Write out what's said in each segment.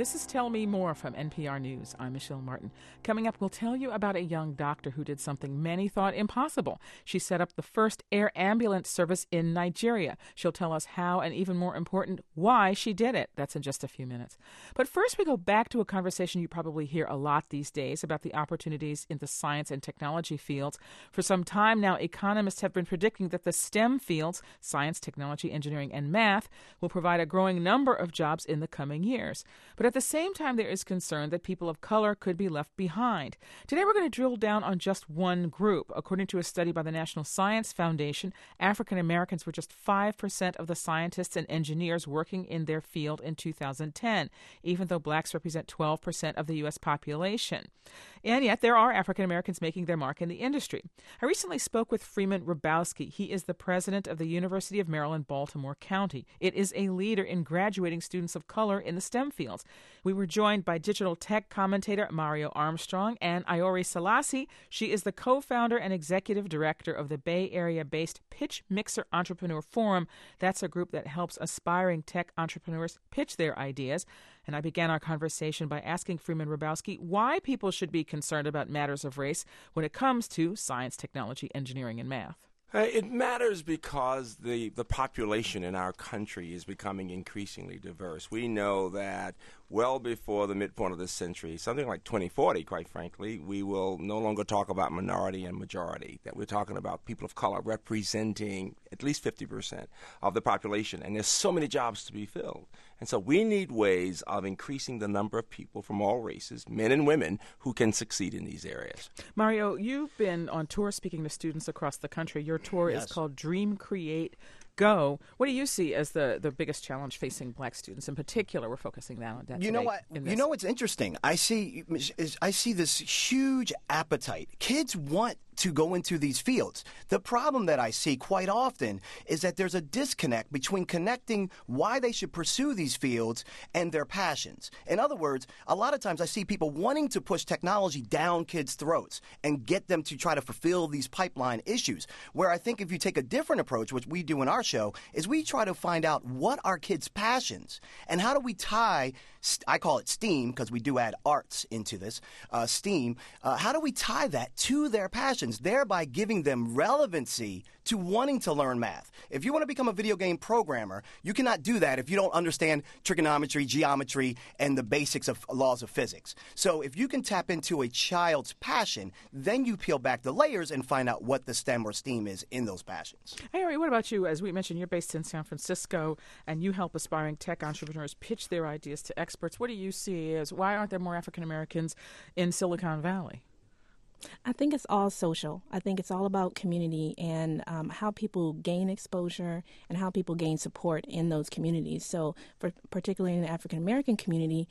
This is Tell Me More from NPR News. I'm Michelle Martin. Coming up, we'll tell you about a young doctor who did something many thought impossible. She set up the first air ambulance service in Nigeria. She'll tell us how and, even more important, why she did it. That's in just a few minutes. But first, we go back to a conversation you probably hear a lot these days about the opportunities in the science and technology fields. For some time now, economists have been predicting that the STEM fields, science, technology, engineering, and math, will provide a growing number of jobs in the coming years. But at the same time, there is concern that people of color could be left behind. Today, we're going to drill down on just one group. According to a study by the National Science Foundation, African Americans were just 5% of the scientists and engineers working in their field in 2010, even though blacks represent 12% of the U.S. population. And yet, there are African Americans making their mark in the industry. I recently spoke with Freeman Hrabowski. He is the president of the University of Maryland, Baltimore County. It is a leader in graduating students of color in the STEM fields. We were joined by digital tech commentator Mario Armstrong and Iori Selassie. She is the co-founder and executive director of the Bay Area-based Pitch Mixer Entrepreneur Forum. That's a group that helps aspiring tech entrepreneurs pitch their ideas. And I began our conversation by asking Freeman Hrabowski why people should be concerned about matters of race when it comes to science, technology, engineering, and math. It matters because the population in our country is becoming increasingly diverse. We know that well before the midpoint of this century, something like 2040, quite frankly, we will no longer talk about minority and majority, that we're talking about people of color representing at least 50% of the population. And there's so many jobs to be filled. And so we need ways of increasing the number of people from all races, men and women, who can succeed in these areas. Mario, you've been on tour speaking to students across the country. Your tour Yes. is called Dream, Create, Go. What do you see as the biggest challenge facing black students? In particular, we're focusing that on that. You know what? You know what's interesting? I see this huge appetite. Kids want to go into these fields. The problem that I see quite often is that there's a disconnect between connecting why they should pursue these fields and their passions. In other words, a lot of times I see people wanting to push technology down kids' throats and get them to try to fulfill these pipeline issues, where I think if you take a different approach, which we do in our show, is we try to find out what are kids' passions and how do we tie, I call it STEAM because we do add arts into this, STEAM, how do we tie that to their passions, thereby giving them relevancy to wanting to learn math. If you want to become a video game programmer, you cannot do that if you don't understand trigonometry, geometry, and the basics of laws of physics. So if you can tap into a child's passion, then you peel back the layers and find out what the STEM or STEAM is in those passions. Hey, Ari, what about you? As we mentioned, you're based in San Francisco, and you help aspiring tech entrepreneurs pitch their ideas to experts. What do you see as why aren't there more African Americans in Silicon Valley? I think it's all social. I think it's all about community and how people gain exposure and how people gain support in those communities. So particularly in the African American community,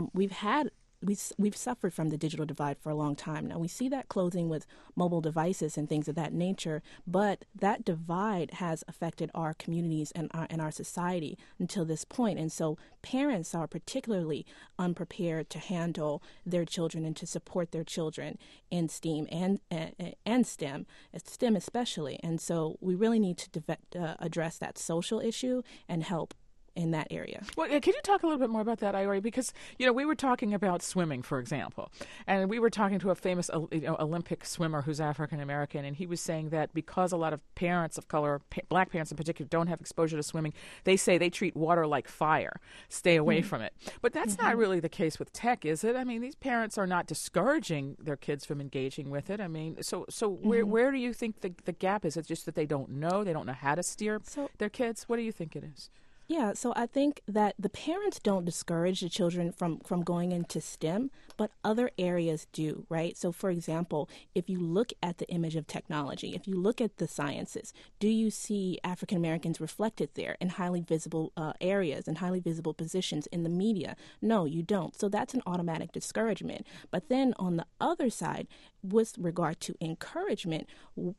we've suffered from the digital divide for a long time. Now, we see that closing with mobile devices and things of that nature, but that divide has affected our communities and our society until this point. And so parents are particularly unprepared to handle their children and to support their children in STEAM and STEM, STEM especially. And so we really need to address that social issue and help in that area. Well, can you talk a little bit more about that, Iori? Because, we were talking about swimming, for example, and we were talking to a famous Olympic swimmer who's African-American, and he was saying that because a lot of parents of color, black parents in particular, don't have exposure to swimming, they say they treat water like fire, stay away from it. But that's not really the case with tech, is it? I mean, these parents are not discouraging their kids from engaging with it. I mean, so where do you think the gap is? It's just that they don't know how to steer their kids? What do you think it is? Yeah, so I think that the parents don't discourage the children from going into STEM, but other areas do, right? So, for example, if you look at the image of technology, if you look at the sciences, do you see African Americans reflected there in highly visible areas and highly visible positions in the media? No, you don't. So that's an automatic discouragement. But then on the other side, with regard to encouragement,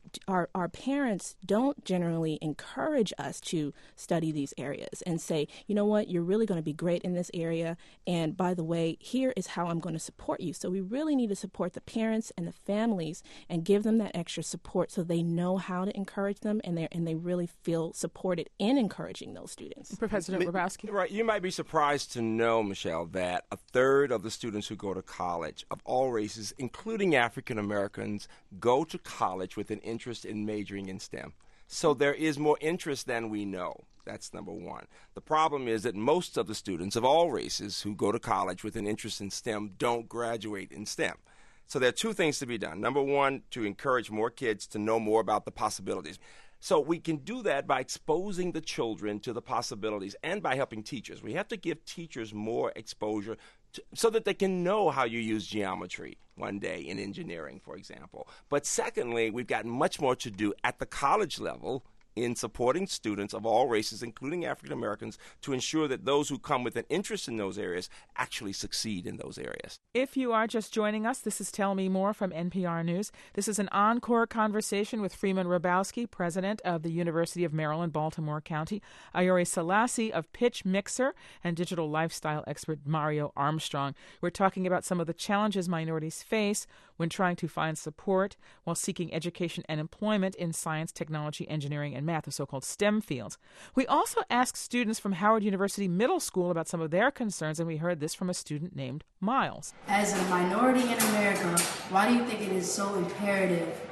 our parents don't generally encourage us to study these areas and say, you know what, you're really going to be great in this area. And by the way, here is how I'm going to support you. So we really need to support the parents and the families and give them that extra support so they know how to encourage them and they really feel supported in encouraging those students. Professor Hrabowski. Right. You might be surprised to know, Michelle, that a third of the students who go to college of all races, including African Americans, go to college with an interest in majoring in STEM. So there is more interest than we know. That's number one. The problem is that most of the students of all races who go to college with an interest in STEM don't graduate in STEM. So there are two things to be done. Number one, to encourage more kids to know more about the possibilities. So we can do that by exposing the children to the possibilities and by helping teachers. We have to give teachers more exposure so that they can know how you use geometry one day in engineering, for example. But secondly, we've got much more to do at the college level in supporting students of all races, including African Americans, to ensure that those who come with an interest in those areas actually succeed in those areas. If you are just joining us, this is Tell Me More from NPR News. This is an encore conversation with Freeman Hrabowski, president of the University of Maryland, Baltimore County, Ayori Selassie of Pitch Mixer, and digital lifestyle expert Mario Armstrong. We're talking about some of the challenges minorities face when trying to find support while seeking education and employment in science, technology, engineering, and math, the so-called STEM fields. We also asked students from Howard University Middle School about some of their concerns, and we heard this from a student named Miles. As a minority in America, why do you think it is so imperative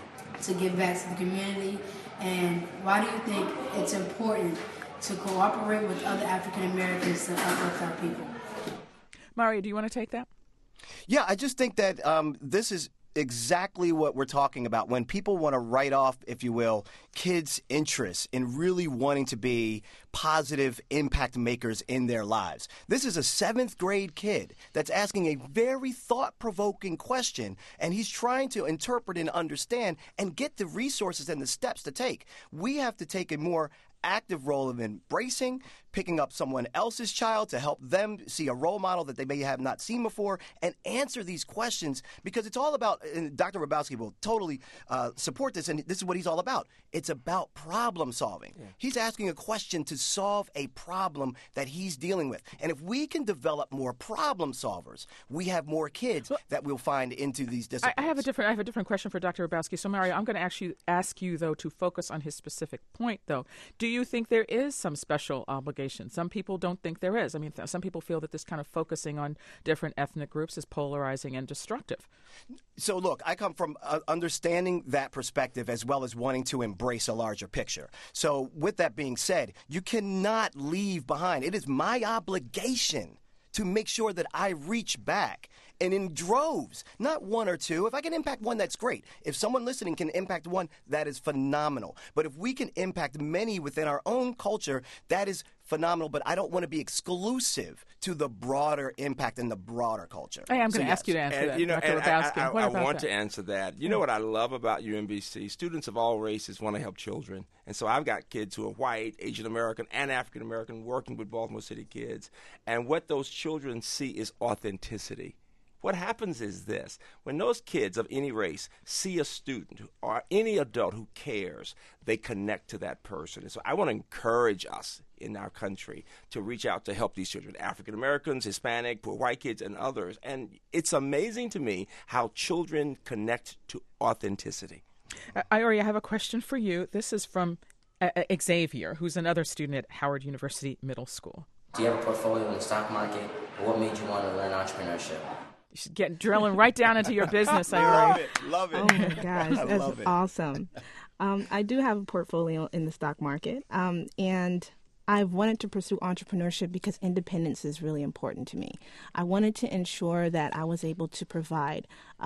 to give back to the community, and why do you think it's important to cooperate with other African Americans to uplift our people? Mario, do you want to take that? Yeah, I just think that this is exactly what we're talking about when people want to write off, if you will, kids' interests in really wanting to be positive impact makers in their lives. This is a 7th grade kid that's asking a very thought-provoking question, and he's trying to interpret and understand and get the resources and the steps to take. We have to take a more active role of embracing, picking up someone else's child to help them see a role model that they may have not seen before and answer these questions, because it's all about, and Dr. Hrabowski will totally support this, and this is what he's all about. It's about problem solving. Yeah. He's asking a question to solve a problem that he's dealing with. And if we can develop more problem solvers, we have more kids that we'll find into these disciplines. I have a different question for Dr. Hrabowski. So, Mario, I'm going to ask you, though, to focus on his specific point, though. Do you think there is some special obligation? Some people don't think there is. I mean, some people feel that this kind of focusing on different ethnic groups is polarizing and destructive. So, look, I come from understanding that perspective as well as wanting to embrace a larger picture. So, with that being said, you cannot leave behind. It is my obligation to make sure that I reach back. And in droves, not one or two. If I can impact one, that's great. If someone listening can impact one, that is phenomenal. But if we can impact many within our own culture, that is phenomenal. But I don't want to be exclusive to the broader impact and the broader culture. Hey, I'm going to ask you to answer that, Dr. Hrabowski. I want to answer that. You know what I love about UMBC? Students of all races want to help children. And so I've got kids who are white, Asian American, and African American working with Baltimore City kids. And what those children see is authenticity. What happens is this. When those kids of any race see a student or any adult who cares, they connect to that person. And so I want to encourage us in our country to reach out to help these children, African Americans, Hispanic, poor white kids, and others. And it's amazing to me how children connect to authenticity. Ayori, I have a question for you. This is from Xavier, who's another student at Howard University Middle School. Do you have a portfolio in the stock market? Or what made you want to learn entrepreneurship? You should get drilling right down into your business, Ayori. Love it. Oh my gosh, that's awesome. I do have a portfolio in the stock market, and I've wanted to pursue entrepreneurship because independence is really important to me. I wanted to ensure that I was able to provide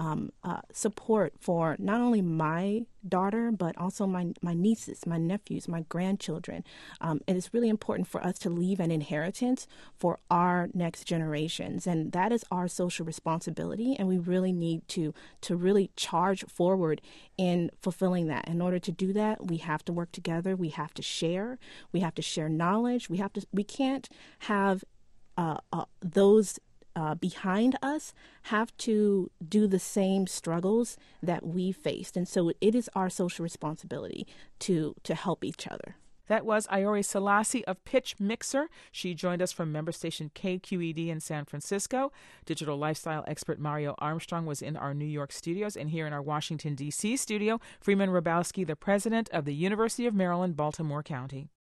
support for not only my daughter, but also my nieces, my nephews, my grandchildren. It is really important for us to leave an inheritance for our next generations. And that is our social responsibility. And we really need to really charge forward in fulfilling that. In order to do that, we have to work together. We have to share. We have to share knowledge. We can't have those behind us have to do the same struggles that we faced. And so it is our social responsibility to help each other. That was Iori Selassie of Pitch Mixer. She joined us from member station KQED in San Francisco. Digital lifestyle expert Mario Armstrong was in our New York studios, and here in our Washington, D.C. studio, Freeman Hrabowski, the president of the University of Maryland, Baltimore County.